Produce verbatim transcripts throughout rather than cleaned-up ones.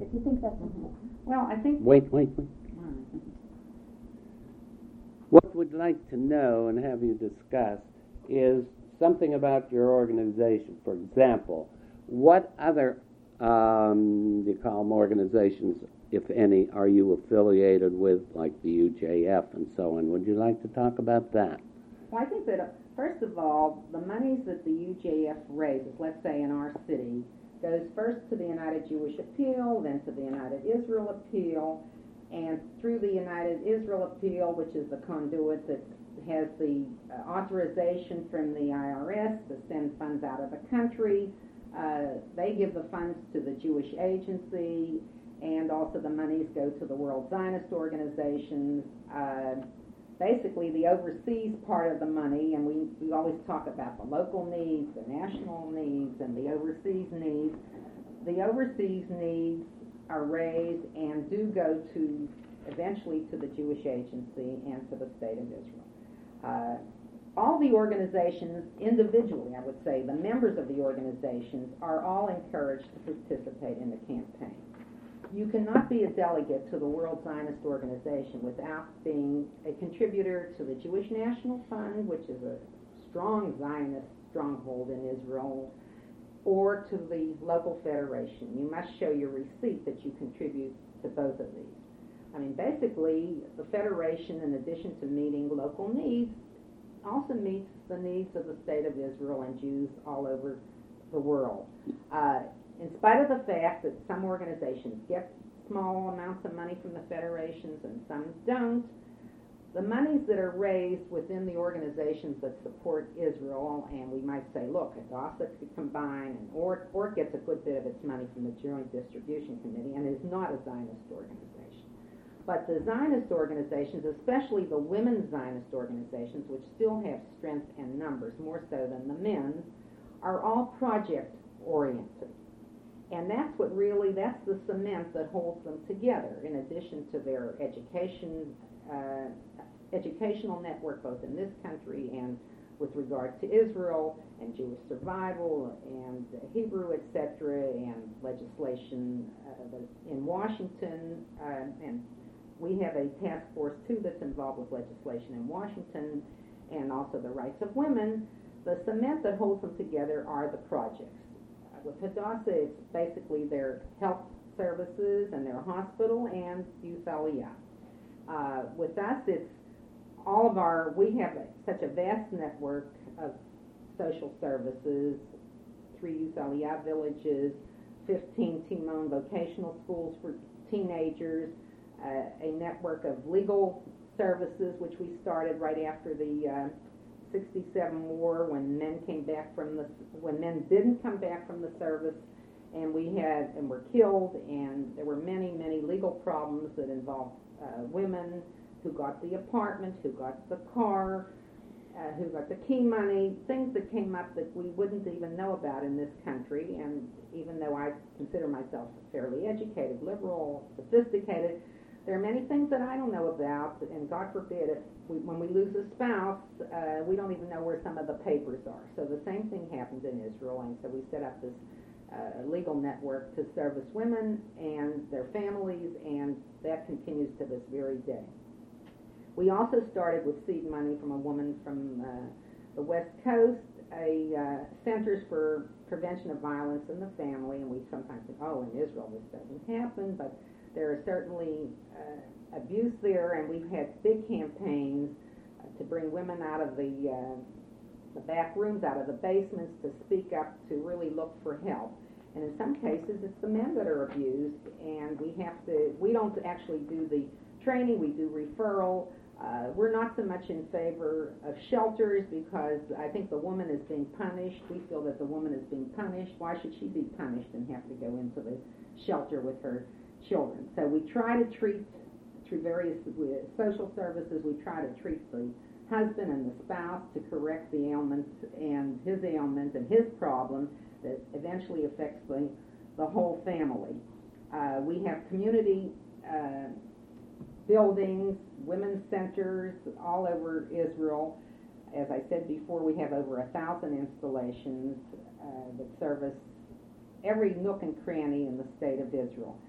if you think that's important. Well, I think... Wait, wait, wait. What we'd like to know and have you discuss is something about your organization. For example, what other, um, you call them organizations, if any, are you affiliated with, like the U J F and so on? Would you like to talk about that? Well, I think that, uh, first of all, the monies that the U J F raises, let's say in our city, goes first to the United Jewish Appeal, then to the United Israel Appeal, and through the United Israel Appeal, which is the conduit that has the uh, authorization from the I R S to send funds out of the country. Uh, they give the funds to the Jewish Agency, and also the monies go to the World Zionist Organizations. Uh, basically, the overseas part of the money, and we, we always talk about the local needs, the national needs, and the overseas needs. The overseas needs are raised and do go to, eventually, to the Jewish Agency and to the State of Israel. Uh, all the organizations, individually, I would say, the members of the organizations are all encouraged to participate in the campaign. You cannot be a delegate to the World Zionist Organization without being a contributor to the Jewish National Fund, which is a strong Zionist stronghold in Israel, or to the local federation. You must show your receipt that you contribute to both of these. I mean, basically, the federation, in addition to meeting local needs, also meets the needs of the State of Israel and Jews all over the world. Uh, in spite of the fact that some organizations get small amounts of money from the federations and some don't, the monies that are raised within the organizations that support Israel, and we might say, look, Hadassah could combine, and Or- Ort gets a good bit of its money from the Joint Distribution Committee and is not a Zionist organization. But the Zionist organizations, especially the women's Zionist organizations, which still have strength and numbers, more so than the men's, are all project-oriented. And that's what really, that's the cement that holds them together, in addition to their education, uh, educational network, both in this country and with regard to Israel, and Jewish survival, and Hebrew, et cetera, and legislation uh, in Washington. Uh, and we have a task force, too, that's involved with legislation in Washington, and also the rights of women. The cement that holds them together are the projects. With Hadassah, it's basically their health services and their hospital and Youth Aliyah. Uh, with us, it's all of our, we have a, such a vast network of social services, three Youth Aliyah villages, fifteen team-owned vocational schools for teenagers, uh, a network of legal services, which we started right after the uh, sixty-seven war, when men came back from the, when men didn't come back from the service, and we had, and were killed, and there were many, many legal problems that involved uh, women who got the apartment, who got the car, uh, who got the key money, things that came up that we wouldn't even know about in this country. And even though I consider myself fairly educated, liberal, sophisticated, there are many things that I don't know about, and God forbid, if we, when we lose a spouse, uh, we don't even know where some of the papers are. So the same thing happens in Israel, and so we set up this uh, legal network to service women and their families, and that continues to this very day. We also started with seed money from a woman from uh, the West Coast, a uh, Centers for Prevention of Violence in the Family, and we sometimes think, oh, in Israel this doesn't happen, but there is certainly uh, abuse there, and we've had big campaigns uh, to bring women out of the, uh, the back rooms, out of the basements, to speak up, to really look for help. And in some cases, it's the men that are abused, and we have to, we don't actually do the training, we do referral. Uh, we're not so much in favor of shelters, because I think the woman is being punished. We feel that the woman is being punished. Why should she be punished and have to go into the shelter with her children? So we try to treat, through various social services, we try to treat the husband and the spouse to correct the ailments and his ailment and his problem that eventually affects the, the whole family. Uh, we have community uh, buildings, women's centers all over Israel. As I said before, we have over a thousand installations uh, that service every nook and cranny in the state of Israel.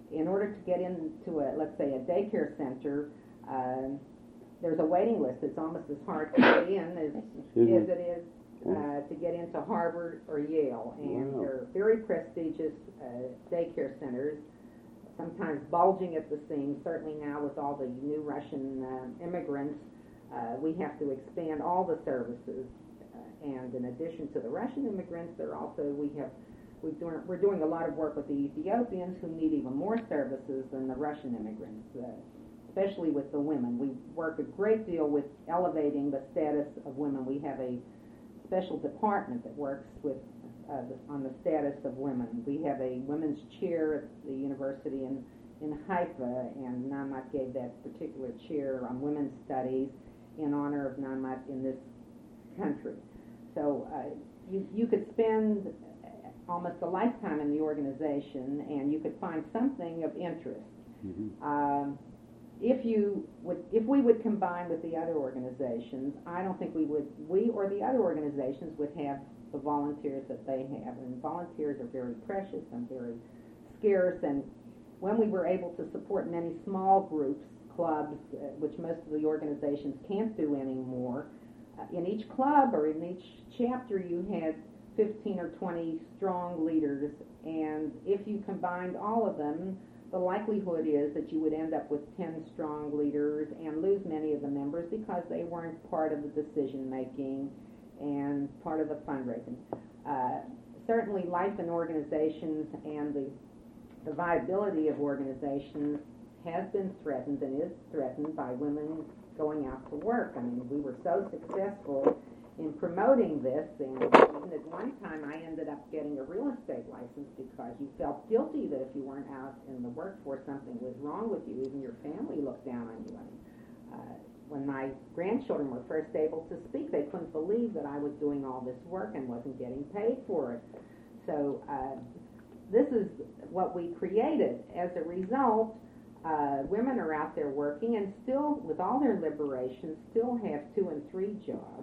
in order to get into a, let's say, a daycare center, uh, there's a waiting list. It's almost as hard to get in as, as it is uh, to get into Harvard or Yale. And Wow. they're very prestigious uh, daycare centers, sometimes bulging at the seams. Certainly now with all the new Russian uh, immigrants, uh, we have to expand all the services. Uh, and in addition to the Russian immigrants, there also we have we've doing, we're doing a lot of work with the Ethiopians who need even more services than the Russian immigrants. Uh, especially with the women. We work a great deal with elevating the status of women. We have a special department that works with uh, the, on the status of women. We have a women's chair at the university in, in Haifa, and NANMAT gave that particular chair on women's studies in honor of NANMAT in this country. So uh, you, you could spend almost a lifetime in the organization, and you could find something of interest. Mm-hmm. Um, If you would, if we would combine with the other organizations, I don't think we would, we or the other organizations would have the volunteers that they have. And volunteers are very precious and very scarce. And when we were able to support many small groups, clubs, uh, which most of the organizations can't do anymore, uh, in each club or in each chapter you had fifteen or twenty strong leaders. And if you combined all of them, the likelihood is that you would end up with ten strong leaders and lose many of the members because they weren't part of the decision making and part of the fundraising. Uh, certainly life in organizations and the, the viability of organizations has been threatened and is threatened by women going out to work. I mean, we were so successful in promoting this, and even at one time I ended up getting a real estate license because you felt guilty that if you weren't out in the workforce, something was wrong with you. Even your family looked down on you. I mean, uh, when my grandchildren were first able to speak, they couldn't believe that I was doing all this work and wasn't getting paid for it. So uh, this is what we created. As a result, uh, women are out there working and still, with all their liberation, still have two and three jobs.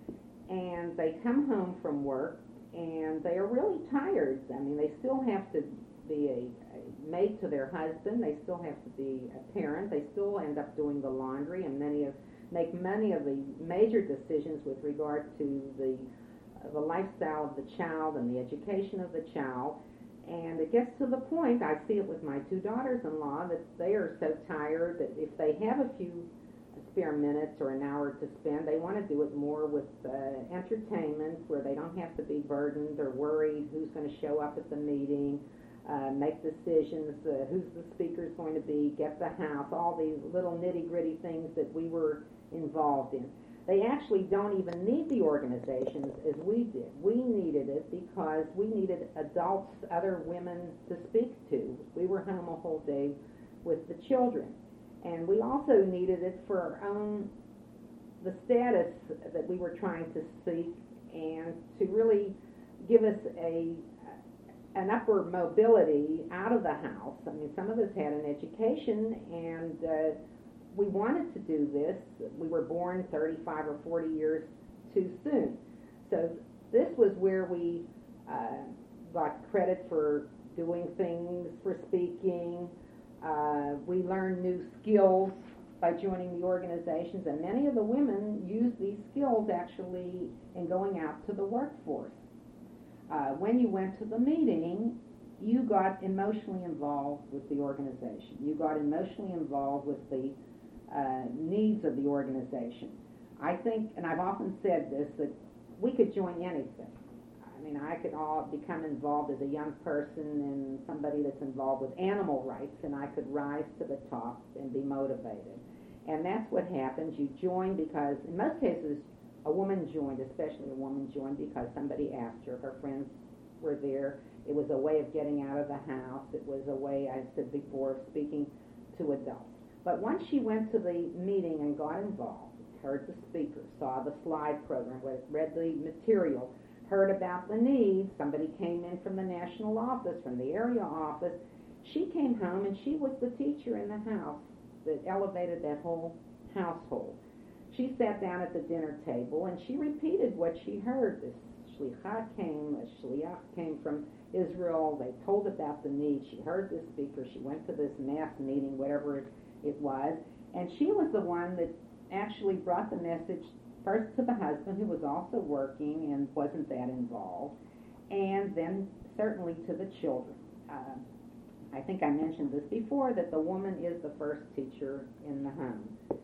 And they come home from work, and they are really tired. I mean, they still have to be a, a maid to their husband. They still have to be a parent. They still end up doing the laundry, and many of make many of the major decisions with regard to the uh, the lifestyle of the child and the education of the child. And it gets to the point, I see it with my two daughters-in-law, that they are so tired that if they have a few spare minutes or an hour to spend, they want to do it more with uh, entertainment where they don't have to be burdened or worried who's going to show up at the meeting, uh, make decisions, uh, who's the speaker's going to be, get the house, all these little nitty-gritty things that we were involved in. They actually don't even need the organizations as we did. We needed it because we needed adults, other women to speak to. We were home a whole day with the children. And we also needed it for our own, the status that we were trying to seek and to really give us a an upward mobility out of the house. I mean, some of us had an education and uh, we wanted to do this. We were born thirty-five or forty years too soon. So this was where we uh, got credit for doing things, for speaking. Uh, we learned new skills by joining the organizations, and many of the women use these skills actually in going out to the workforce. Uh, when you went to the meeting, you got emotionally involved with the organization. You got emotionally involved with the uh, needs of the organization. I think, and I've often said this, that we could join anything. I mean, I could all become involved as a young person and somebody that's involved with animal rights, and I could rise to the top and be motivated. And that's what happens. You join because, in most cases, a woman joined, especially a woman joined because somebody asked her. Her friends were there. It was a way of getting out of the house. It was a way, I said before, of speaking to adults. But once she went to the meeting and got involved, heard the speaker, saw the slide program, read the material, heard about the needs, somebody came in from the national office, from the area office, she came home and she was the teacher in the house that elevated that whole household. She sat down at the dinner table and she repeated what she heard. This shlichah came, a shliach came from Israel. They told about the need. She heard this speaker. She went to this mass meeting, whatever it, it was, and she was the one that actually brought the message first to the husband, who was also working and wasn't that involved, and then certainly to the children. Uh, I think I mentioned this before, that the woman is the first teacher in the home.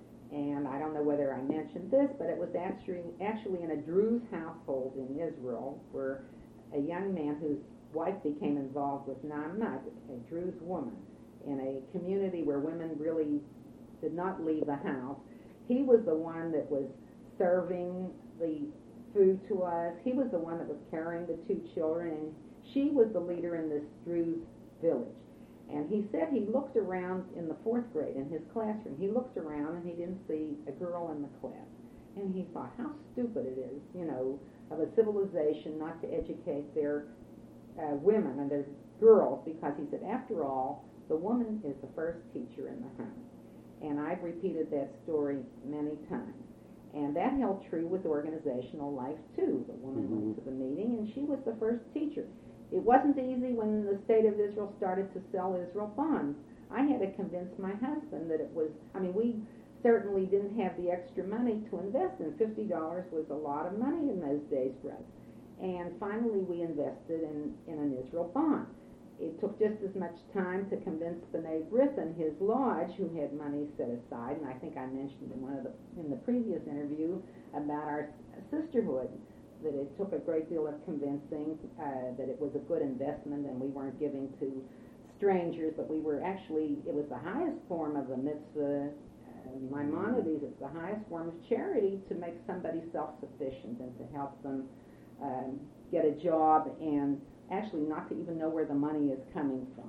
And I don't know whether I mentioned this, but it was actually, actually in a Druze household in Israel, where a young man whose wife became involved with Na'amat, a Druze woman, in a community where women really did not leave the house. He was the one that was serving the food to us. He was the one that was carrying the two children, and she was the leader in this Druze village. And he said he looked around in the fourth grade in his classroom. He looked around and he didn't see a girl in the class. And he thought, how stupid it is, you know, of a civilization not to educate their uh, women and their girls, because he said, after all, the woman is the first teacher in the home. And I've repeated that story many times. And that held true with organizational life, too. The woman mm-hmm. went to the meeting, and she was the first teacher. It wasn't easy when the state of Israel started to sell Israel bonds. I had to convince my husband that it was, I mean, we certainly didn't have the extra money to invest in. fifty dollars was a lot of money in those days for us. And finally we invested in, in an Israel bond. It took just as much time to convince B'nai B'rith and his lodge, who had money set aside, and I think I mentioned in one of the, in the previous interview about our sisterhood, that it took a great deal of convincing uh, that it was a good investment and we weren't giving to strangers, but we were actually, it was the highest form of the mitzvah, uh, Maimonides, it's the highest form of charity to make somebody self-sufficient and to help them um, get a job and actually not to even know where the money is coming from.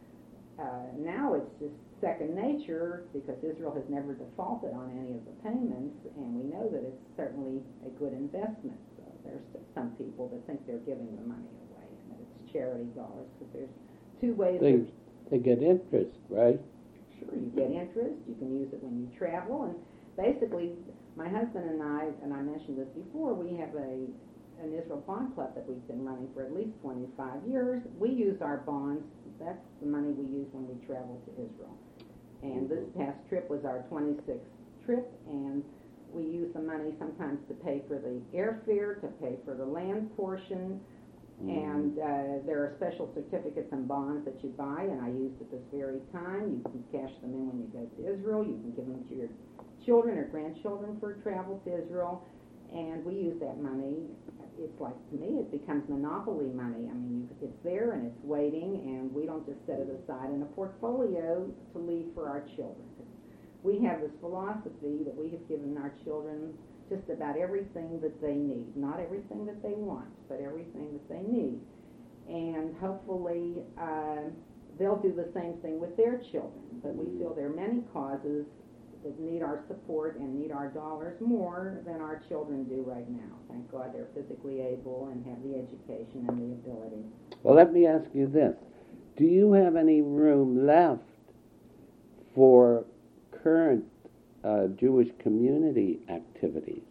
Uh, now it's just second nature, because Israel has never defaulted on any of the payments, and we know that it's certainly a good investment. So there's some people that think they're giving the money away and that it's charity dollars, because there's two ways. They, of, they get interest, right? Sure, you get interest. You can use it when you travel, and basically, my husband and I, and I mentioned this before, we have a an Israel Bond Club that we've been running for at least twenty-five years. We use our bonds. That's the money we use when we travel to Israel. And this past trip was our twenty-sixth trip, and we use the money sometimes to pay for the airfare, to pay for the land portion, mm. and uh, there are special certificates and bonds that you buy, and I used at this very time. You can cash them in when you go to Israel. You can give them to your children or grandchildren for travel to Israel, and we use that money. It's like, to me, it becomes monopoly money. I mean, you, it's there and it's waiting, and we don't just set it aside in a portfolio to leave for our children. We have this philosophy that we have given our children just about everything that they need. Not everything that they want, but everything that they need. And hopefully uh, they'll do the same thing with their children. But we feel there are many causes that need our support and need our dollars more than our children do right now. Thank God they're physically able and have the education and the ability. Well, let me ask you this. Do you have any room left for current uh, Jewish community activities?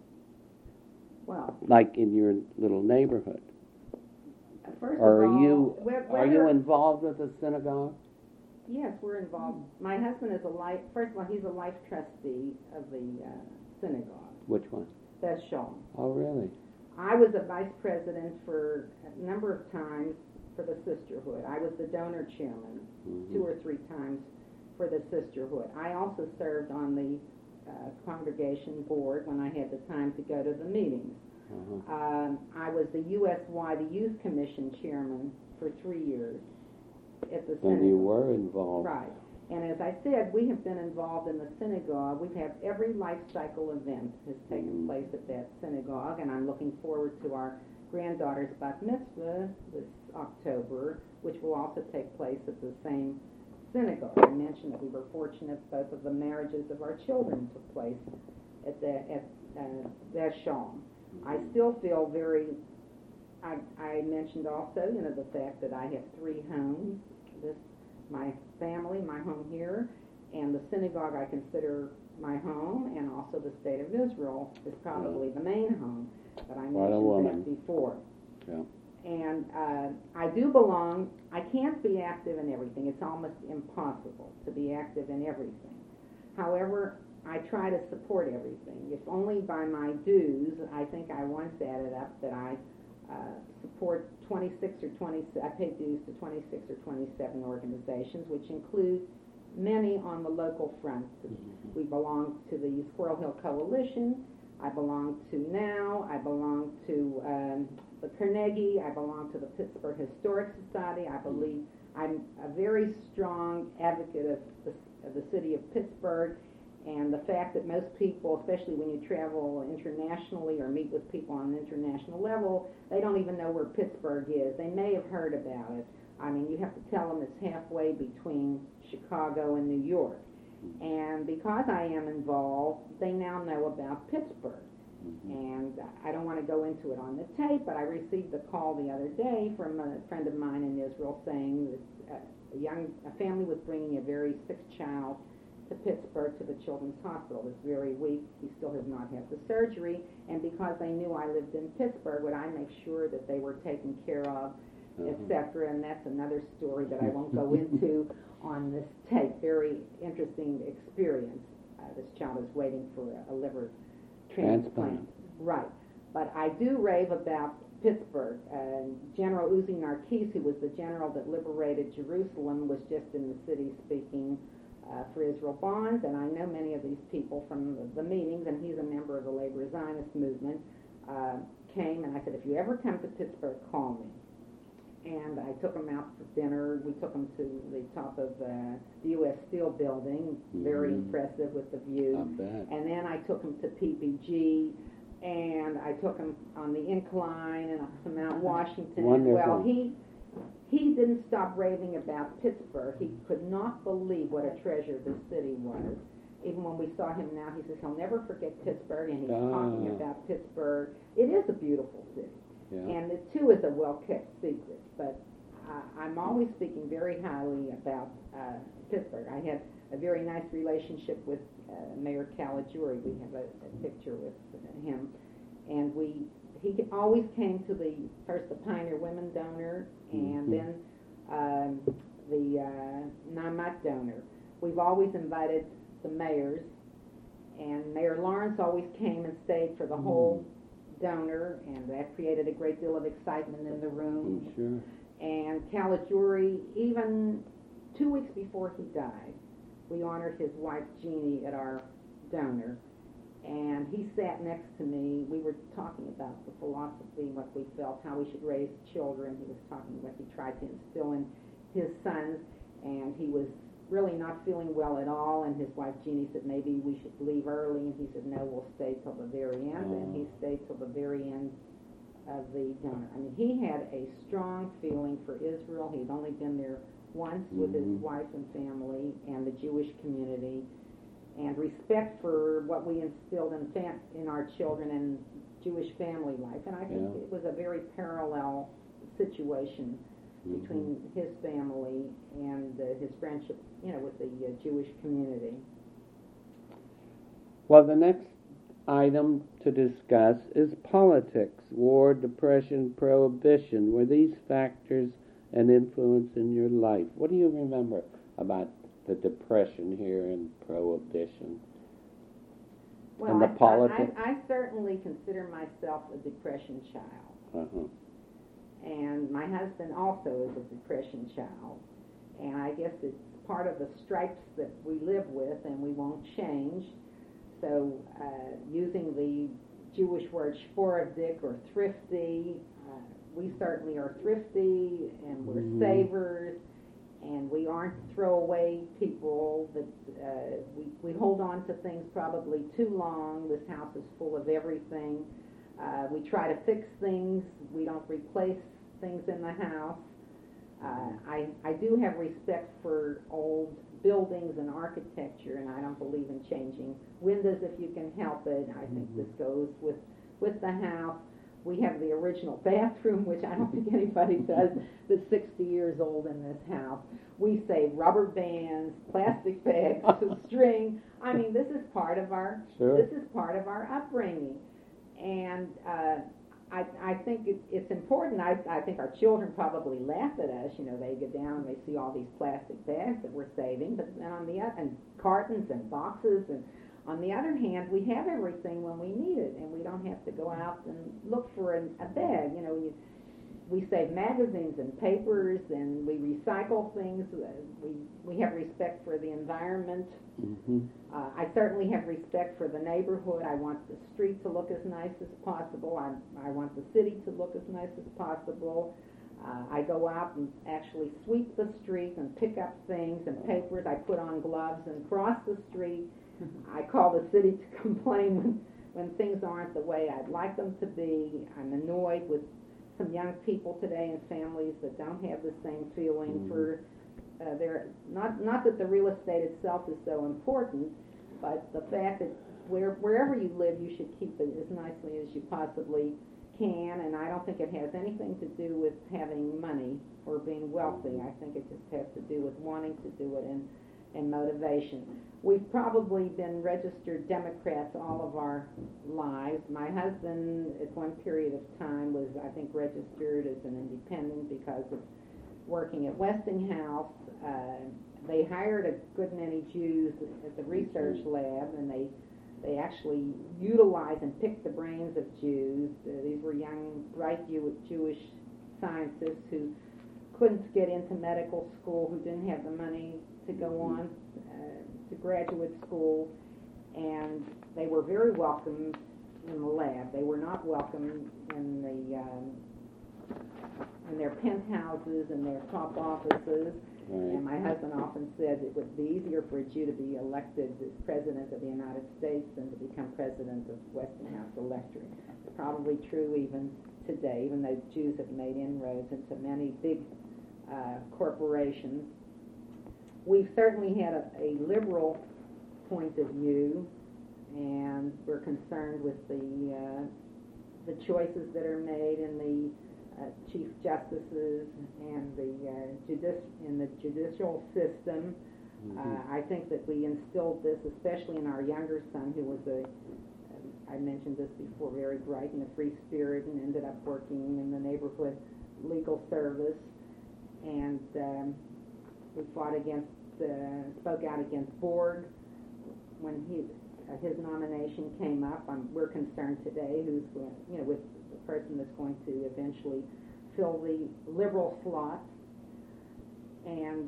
Well, like in your little neighborhood? First or of are all, you whether, are you involved with the synagogue? Yes, we're involved. My husband is a life, first of all, he's a life trustee of the uh, synagogue. Which one? Beth Shalom. Oh, really? I was a vice president for a number of times for the sisterhood. I was the donor chairman mm-hmm. two or three times for the sisterhood. I also served on the uh, congregation board when I had the time to go to the meetings. Uh-huh. Um, I was the U S Y, the Youth Commission chairman, for three years. At the and you were involved. Right. And as I said, we have been involved in the synagogue. We've had every life cycle event has taken mm. place at that synagogue, and I'm looking forward to our granddaughter's bat mitzvah this October, which will also take place at the same synagogue. I mentioned that we were fortunate both of the marriages of our children took place at the at uh, Vashon. Mm-hmm. I still feel very. I, I mentioned also, you know, the fact that I have three homes. This, my family, my home here, And the synagogue I consider my home, and also the State of Israel is probably yeah. the main home, but I What a mentioned woman. that before. Yeah. And uh, I do belong, I can't be active in everything. It's almost impossible to be active in everything. However, I try to support everything. If only by my dues, I think I once added up that I uh, support twenty-six or twenty, I pay dues to twenty-six or twenty-seven organizations, which include many on the local front. We belong to the Squirrel Hill Coalition. I belong to NOW. I belong to um, the Carnegie. I belong to the Pittsburgh Historic Society. I believe I'm a very strong advocate of the, of the city of Pittsburgh, and the fact that most people, especially when you travel internationally or meet with people on an international level, they don't even know where Pittsburgh is. They may have heard about it. I mean, you have to tell them it's halfway between Chicago and New York. And because I am involved, they now know about Pittsburgh. Mm-hmm. And I don't want to go into it on the tape, but I received a call the other day from a friend of mine in Israel saying that a young a family was bringing a very sick child to Pittsburgh to the Children's Hospital. It was very weak. He still has not had the surgery. And because they knew I lived in Pittsburgh, would I make sure that they were taken care of, uh-huh. et cetera. And that's another story that I won't go into on this tape. Very interesting experience. Uh, this child is waiting for a, a liver transplant. transplant. Right. But I do rave about Pittsburgh. Uh, General Uzi Narkis, who was the general that liberated Jerusalem, was just in the city speaking uh, for Israel Bonds, and I know many of these people from the, the meetings, and he's a member of the Labor Zionist movement, uh, came, and I said, if you ever come to Pittsburgh, call me. And I took him out for dinner. We took him to the top of uh, the U S Steel building, very mm-hmm. impressive with the view. And then I took him to P P G, and I took him on the incline and up to Mount Washington. Wonderful. Well, he he didn't stop raving about Pittsburgh. He could not believe what a treasure this city was. Even when we saw him now, he says he'll never forget Pittsburgh, and he's ah. talking about Pittsburgh. It is a beautiful city. Yeah. And it, too, is a well-kept secret. But uh, I'm always speaking very highly about uh, Pittsburgh. I had a very nice relationship with uh, Mayor Caligiuri. We have a, a picture with him. And we he always came to the, first the Pioneer Women donor, and mm-hmm. then um, the uh, Namat donor. We've always invited the mayors, and Mayor Lawrence always came and stayed for the mm-hmm. whole donor, and that created a great deal of excitement in the room. Oh, sure. And Caligiuri, even two weeks before he died, we honored his wife Jeannie at our donor, and he sat next to me. We were talking about the philosophy, what we felt, how we should raise children. He was talking what he tried to instill in his sons, and he was really not feeling well at all, and his wife Jeannie said maybe we should leave early, and he said no, we'll stay till the very end, oh. and he stayed till the very end of the donor. I mean, he had a strong feeling for Israel. He'd only been there once mm-hmm. with his wife and family and the Jewish community, and respect for what we instilled in fam- in our children and Jewish family life. And I think yeah. it was a very parallel situation mm-hmm. between his family and uh, his friendship, you know, with the uh, Jewish community. Well, the next item to discuss is politics, war, depression, prohibition. Were these factors an influence in your life? What do you remember about the depression here and prohibition? Well, and the I, politics? I, I certainly consider myself a depression child. Uh-huh. And my husband also is a depression child. And I guess it's part of the stripes that we live with and we won't change. So uh, using the Jewish word shporavdik or thrifty, uh, we certainly are thrifty and we're mm-hmm. savers, and we aren't throwaway people that uh, we, we hold on to things probably too long. This house is full of everything. Uh, we try to fix things. We don't replace things in the house. Uh, I, I do have respect for old buildings and architecture, and I don't believe in changing windows if you can help it. I think mm-hmm. this goes with, with the house. We have the original bathroom, which I don't think anybody does that's sixty years old in this house. We save rubber bands, plastic bags, string. I mean, this is part of our Sure. this is part of our upbringing, and uh, I I think it, it's important. I I think our children probably laugh at us. You know, they go down and they see all these plastic bags that we're saving, but then on the other and cartons and boxes and. On the other hand, we have everything when we need it, and we don't have to go out and look for an, a bag. You know, you, we save magazines and papers, and we recycle things. We we have respect for the environment. Mm-hmm. Uh, I certainly have respect for the neighborhood. I want the street to look as nice as possible. I I want the city to look as nice as possible. Uh, I go out and actually sweep the street and pick up things and papers. I put on gloves and cross the street. I call the city to complain when, when things aren't the way I'd like them to be. I'm annoyed with some young people today and families that don't have the same feeling mm-hmm. for uh, their, not, not that the real estate itself is so important, but the fact that where, wherever you live, you should keep it as nicely as you possibly can, and I don't think it has anything to do with having money or being wealthy. I think it just has to do with wanting to do it and, and motivation. We've probably been registered Democrats all of our lives. My husband, at one period of time, was, I think, registered as an independent because of working at Westinghouse. Uh, they hired a good many Jews at the research lab, and they they actually utilized and picked the brains of Jews. Uh, these were young, bright Jew- Jewish scientists who couldn't get into medical school, who didn't have the money to go on uh, to graduate school, and they were very welcome in the lab. They were not welcome in the um, in their penthouses and their top offices. Right. And my husband often said it would be easier for a Jew to be elected as president of the United States than to become president of Westinghouse Electric. It's probably true even today, even though Jews have made inroads into many big uh, corporations. We've certainly had a, a liberal point of view, and we're concerned with the uh, the choices that are made in the uh, chief justices and the uh, judici- in the judicial system. Mm-hmm. Uh, I think that we instilled this, especially in our younger son, who was a I mentioned this before, very bright and a free spirit, and ended up working in the neighborhood legal service. And um, we fought against, uh, spoke out against Borg when he, uh, his nomination came up. Um, we're concerned today who's going, you know, with the person that's going to eventually fill the liberal slot. And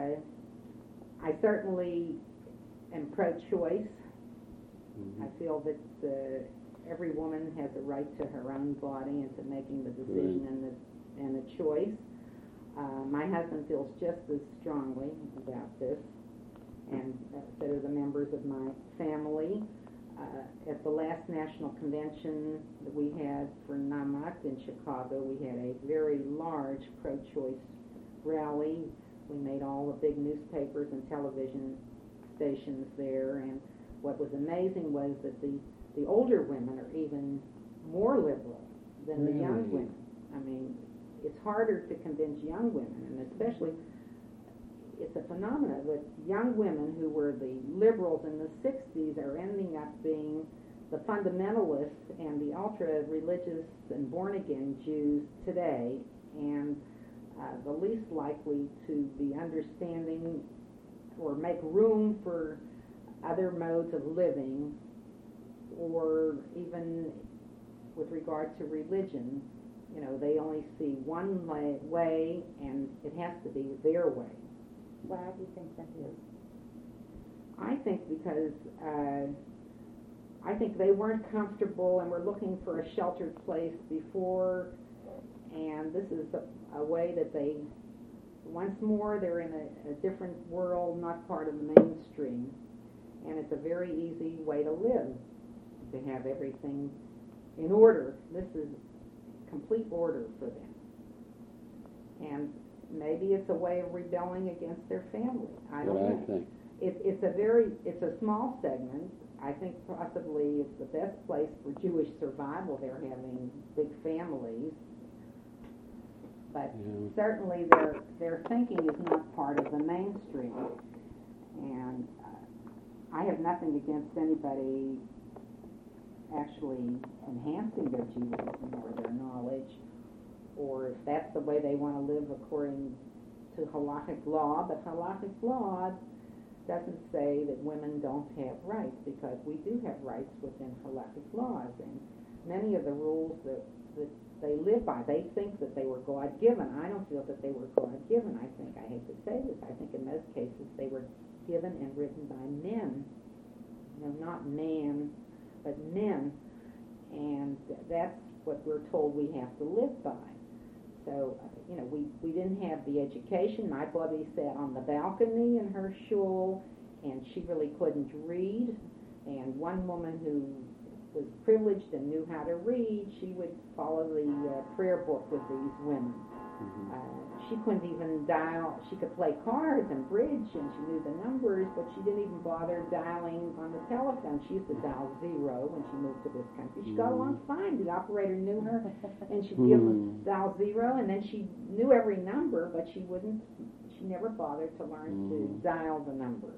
uh, I certainly am pro-choice. Mm-hmm. I feel that uh, every woman has a right to her own body and to making the decision right. and the and the choice. Uh, my husband feels just as strongly about this, and so do the members of my family. Uh, at the last national convention that we had for Namat in Chicago, we had a very large pro-choice rally. We made all the big newspapers and television stations there, and what was amazing was that the, the older women are even more liberal than the young Really? women. I mean, it's harder to convince young women, and especially it's a phenomenon that young women who were the liberals in the sixties are ending up being the fundamentalists and the ultra-religious and born-again Jews today, and uh, the least likely to be understanding or make room for other modes of living, or even with regard to religion. You know, they only see one way, and it has to be their way. Why do you think that is? I think because uh, I think they weren't comfortable and were looking for a sheltered place before, and this is a, a way that they, once more, they're in a, a different world, not part of the mainstream, and it's a very easy way to live, to have everything in order. This is complete order for them. And maybe it's a way of rebelling against their family. I don't what know. I think. It, it's a very, it's a small segment. I think possibly it's the best place for Jewish survival. They're having big families. But Yeah. certainly their their thinking is not part of the mainstream. And uh, I have nothing against anybody actually enhancing their Judaism or their knowledge, or if that's the way they want to live according to halakhic law. But halakhic law doesn't say that women don't have rights, because we do have rights within halakhic laws. And many of the rules that, that they live by, they think that they were God-given. I don't feel that they were God-given. I think, I hate to say this, I think in most cases they were given and written by men. You know, not man, but men. And that's what we're told we have to live by. So, uh, you know, we, we didn't have the education. My buddy sat on the balcony in her shul, and she really couldn't read. And one woman who was privileged and knew how to read, she would follow the uh, prayer book with these women. Mm-hmm. Uh, she couldn't even dial. She could play cards and bridge, and she knew the numbers, but she didn't even bother dialing on the telephone. She used to dial zero when she moved to this country. She got along fine. The operator knew her, and she'd give Mm. dial zero, and then she knew every number, but she wouldn't. She never bothered to learn Mm. to dial the number.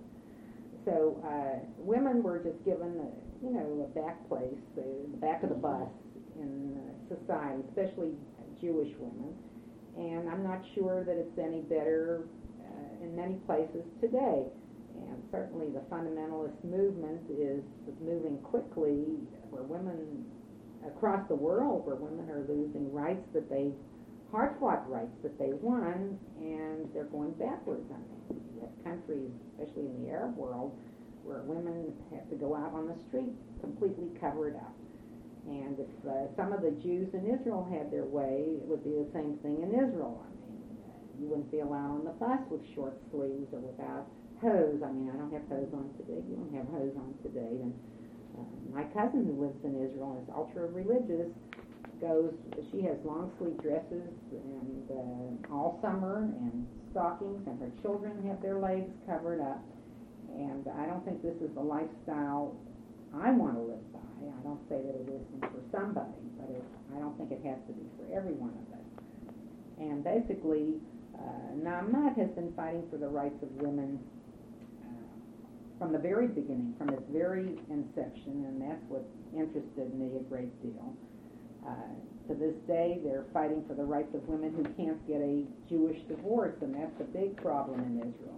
So uh, women were just given, a, you know, a back place, the, the back of the bus in uh, society, especially Jewish women. And I'm not sure that it's any better uh, in many places today. And certainly the fundamentalist movement is moving quickly, where women across the world, where women are losing rights that they, hard-fought rights that they won, and they're going backwards. I mean, you have countries, especially in the Arab world, where women have to go out on the street completely covered up. And if uh, some of the Jews in Israel had their way, it would be the same thing in Israel. I mean, uh, you wouldn't be allowed on the bus with short sleeves or without hose. I mean, I don't have hose on today. You don't have hose on today. And uh, my cousin who lives in Israel and is ultra-religious goes, she has long-sleeve dresses and uh, all summer and stockings, and her children have their legs covered up. And I don't think this is the lifestyle I want to live by. I don't say that it isn't for somebody, but it, I don't think it has to be for every one of us. And basically, uh, Na'amat has been fighting for the rights of women uh, from the very beginning, from its very inception, and that's what interested me a great deal. Uh, to this day, they're fighting for the rights of women who can't get a Jewish divorce, and that's a big problem in Israel.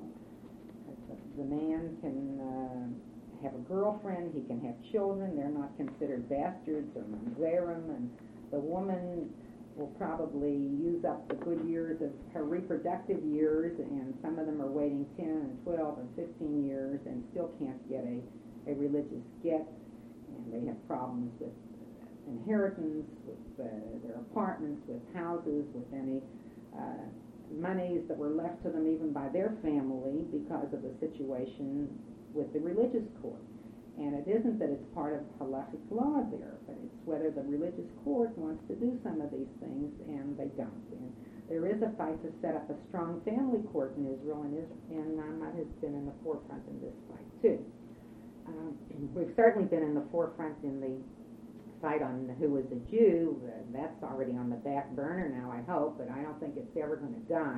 The man can uh, have a girlfriend, he can have children, they're not considered bastards or mamzerim, and the woman will probably use up the good years of her reproductive years, and some of them are waiting ten and twelve and fifteen years and still can't get a, a religious get, and they have problems with inheritance, with uh, their apartments, with houses, with any uh, monies that were left to them even by their family because of the situation with the religious court. And it isn't that it's part of halakhic law there, but it's whether the religious court wants to do some of these things, and they don't. And there is a fight to set up a strong family court in Israel, and, Israel, and Na'amat has been in the forefront in this fight, too. Um, we've certainly been in the forefront in the fight on who is a Jew. Uh, that's already on the back burner now, I hope, but I don't think it's ever going to die.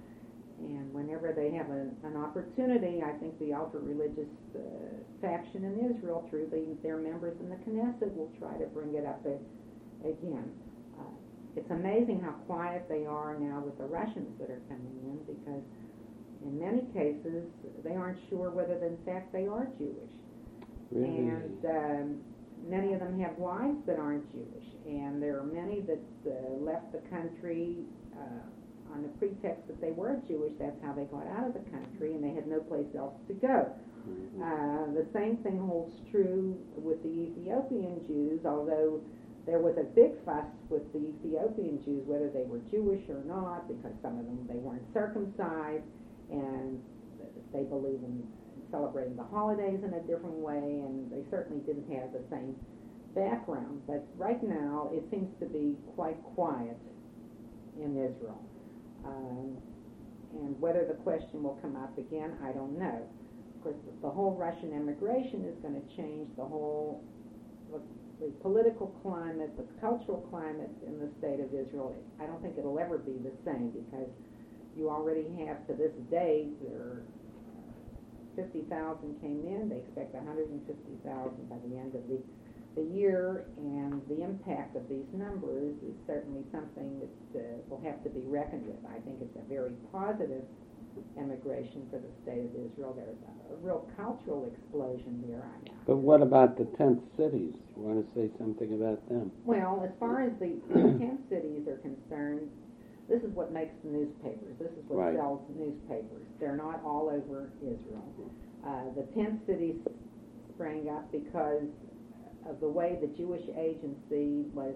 And whenever they have a, an opportunity, I think the ultra-religious uh, faction in Israel, through the, their members in the Knesset, will try to bring it up a, again. Uh, it's amazing how quiet they are now with the Russians that are coming in, because in many cases they aren't sure whether in fact they are Jewish. Really? And um, many of them have wives that aren't Jewish, and there are many that uh, left the country uh, on the pretext that they were Jewish. That's how they got out of the country, and they had no place else to go. Mm-hmm. Uh, the same thing holds true with the Ethiopian Jews, although there was a big fuss with the Ethiopian Jews, whether they were Jewish or not, because some of them, they weren't circumcised, and they believe in celebrating the holidays in a different way, and they certainly didn't have the same background. But right now, it seems to be quite quiet in Israel. Um, and whether the question will come up again, I don't know. Of course, the whole Russian immigration is going to change the whole, the, the political climate, the cultural climate in the state of Israel. I don't think it'll ever be the same because you already have, to this day, there fifty thousand came in. They expect one hundred fifty thousand by the end of the, the year, and the impact of these numbers is certainly something that uh, will have to be reckoned with. I think it's a very positive immigration for the state of Israel. There's a, a real cultural explosion there. I know. But what about the tent cities? You want to say something about them? Well, as far as the tent cities are concerned, this is what makes the newspapers. This is what Right. sells newspapers. They're not all over Israel. Uh, the tent cities sprang up because of the way the Jewish Agency was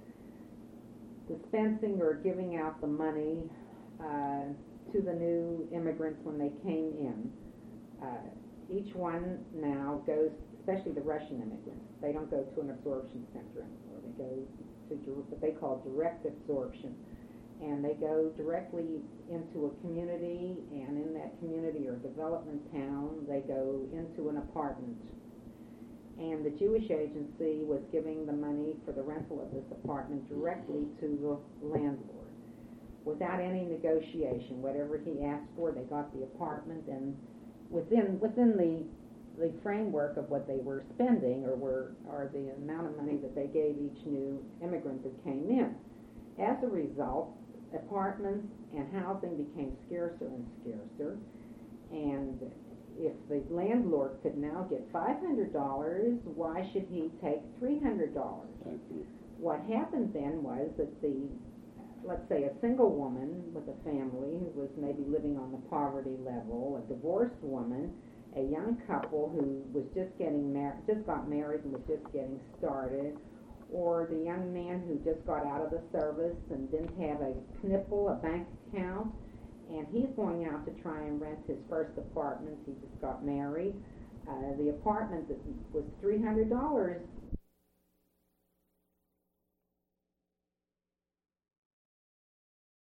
dispensing or giving out the money uh, to the new immigrants when they came in. Uh, each one now goes, especially the Russian immigrants, they don't go to an absorption center anymore. They go to what they call direct absorption. And they go directly into a community, and in that community or development town, they go into an apartment. And the Jewish Agency was giving the money for the rental of this apartment directly to the landlord, without any negotiation. Whatever he asked for, they got the apartment, and within within the the framework of what they were spending, or were or the amount of money that they gave each new immigrant that came in. As a result, apartments and housing became scarcer and scarcer, and if the landlord could now get five hundred dollars, why should he take three hundred dollars? Exactly. What happened then was that the, let's say a single woman with a family who was maybe living on the poverty level, a divorced woman, a young couple who was just getting married, just got married and was just getting started, or the young man who just got out of the service and didn't have a knipple, a bank account, and he's going out to try and rent his first apartment. He just got married. Uh, the apartment that was three hundred dollars